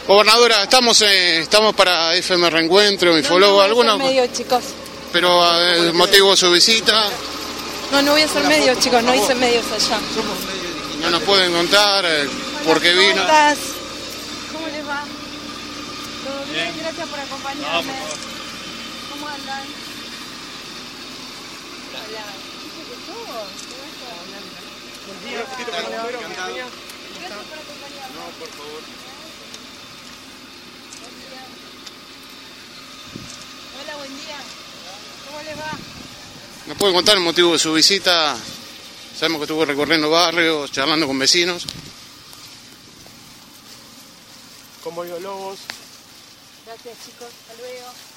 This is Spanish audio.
Gobernadora, estamos para FM Reencuentro, Infologo, algunos, medio, chicos. pero el motivo de su visita. No voy a hacer medios, chicos, no hice medios allá. No nos pueden contar por qué vino. ¿Cómo estás? ¿Cómo les va? ¿Todo bien? Gracias por acompañarme. ¿Cómo andan? Hola. Gracias por acompañarme. No, por favor. Hola, buen día. ¿Cómo les va? ¿Nos pueden contar el motivo de su visita? Sabemos que estuvo recorriendo barrios, charlando con vecinos. Con Boyo Lobos. Gracias, chicos. Hasta luego.